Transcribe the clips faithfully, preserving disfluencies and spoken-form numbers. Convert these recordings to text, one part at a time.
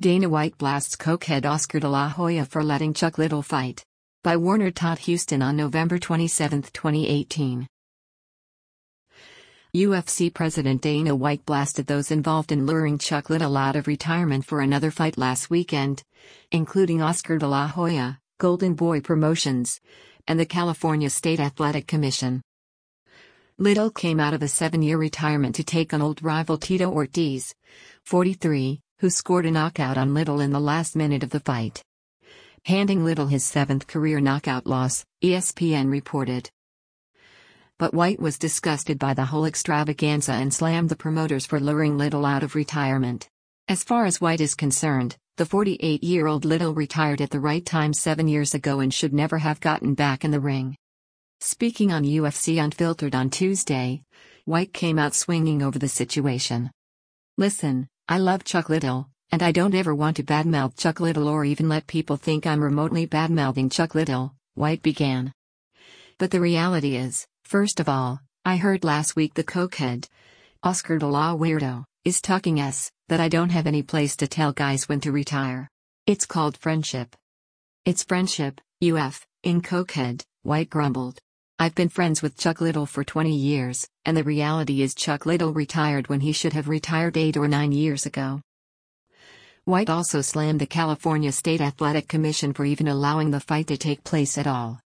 Dana White blasts cokehead Oscar de la Hoya for letting Chuck Liddell fight. By Warner Todd Houston on November twenty-seventh, twenty eighteen. U F C President Dana White blasted those involved in luring Chuck Liddell out of retirement for another fight last weekend, including Oscar de la Hoya, Golden Boy Promotions, and the California State Athletic Commission. Liddell came out of a seven-year retirement to take on old rival Tito Ortiz, forty-three, who scored a knockout on Liddell in the last minute of the fight, handing Liddell his seventh career knockout loss, E S P N reported. But White was disgusted by the whole extravaganza and slammed the promoters for luring Liddell out of retirement. As far as White is concerned, the forty-eight-year-old Liddell retired at the right time seven years ago and should never have gotten back in the ring. Speaking on U F C Unfiltered on Tuesday, White came out swinging over the situation. "Listen, I love Chuck Liddell, and I don't ever want to badmouth Chuck Liddell or even let people think I'm remotely badmouthing Chuck Liddell," White began. "But the reality is, first of all, I heard last week the cokehead, Oscar de la Weirdo, is talking us, that I don't have any place to tell guys when to retire. It's called friendship." "It's friendship, U F, in cokehead," White grumbled. "I've been friends with Chuck Liddell for twenty years, and the reality is Chuck Liddell retired when he should have retired eight or nine years ago." White also slammed the California State Athletic Commission for even allowing the fight to take place at all.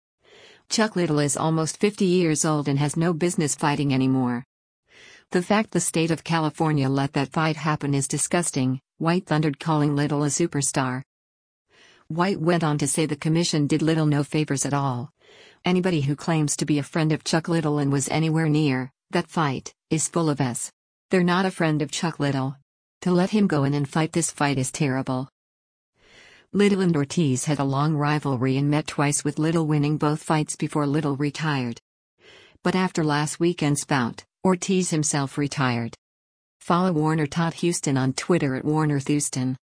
"Chuck Liddell is almost fifty years old and has no business fighting anymore. The fact the state of California let that fight happen is disgusting," White thundered, calling Liddell a superstar. White went on to say the commission did Liddell no favors at all. "Anybody who claims to be a friend of Chuck Liddell and was anywhere near that fight is full of S. They're not a friend of Chuck Liddell. To let him go in and fight this fight is terrible." Liddell and Ortiz had a long rivalry and met twice, with Liddell winning both fights before Liddell retired. But after last weekend's bout, Ortiz himself retired. Follow Warner Todd Houston on Twitter at Warner Houston.